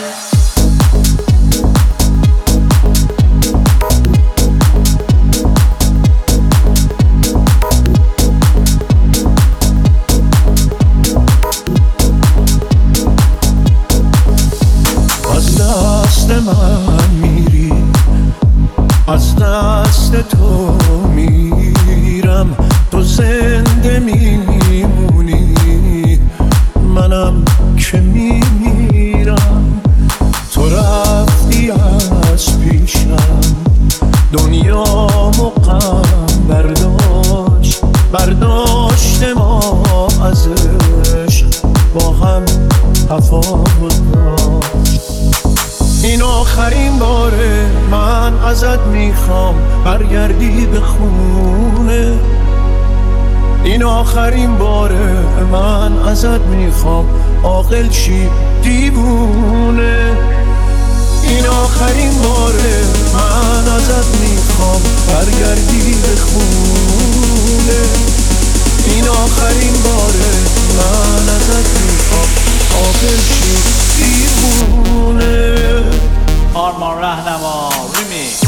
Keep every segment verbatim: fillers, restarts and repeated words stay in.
من میری، از دست تو میرم، تو زنده میمونی، منم که میمیرم. تو رفتی از پیشم، دنیامو غم برداشت، برداشت ما از عشق، با هم تفاوت داشت. این آخرین باره من ازت میخوام برگردی به خونه، این آخرین باره من ازت میخوام عاقل شی دیوونه. این آخرین باره من ازت میخوام برگردی به خونه، این آخرین باره من ازت میخوام عاقل شی دیوونه. آرمان رهنما ریمیکس.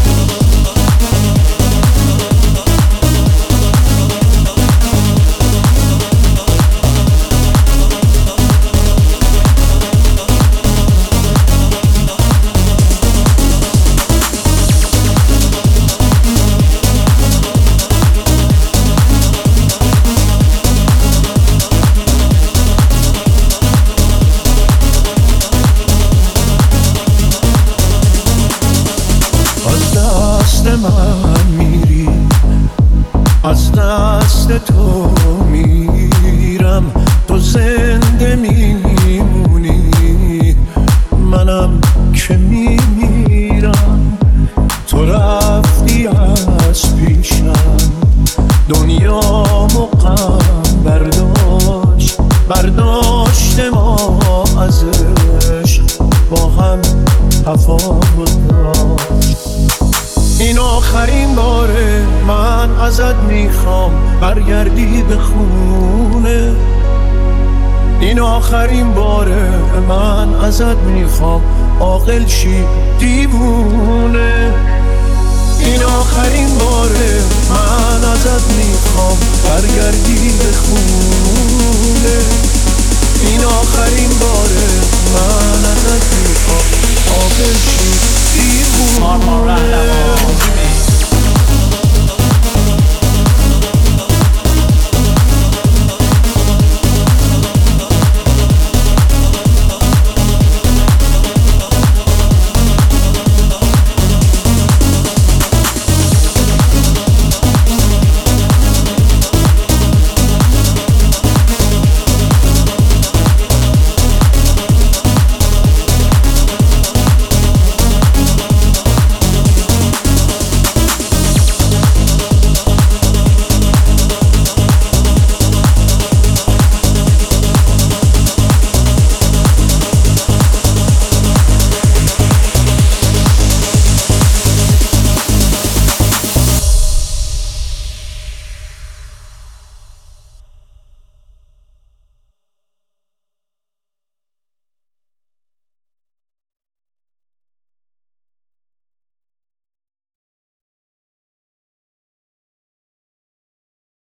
من میری، از دست تو میرم، تو زنده میمونی، منم که میمیرم. تو رفتی از پیشم، دنیامو غم برداشت، برداشت ما از عشق، با هم تفاوت داشت. این آخرین باره من ازت میخوام برگردی به خونه، این آخرین باره من ازت میخوام عاقل شی دیوونه. این آخرین باره من ازت میخوام برگردی به خونه، این آخرین باره من ازت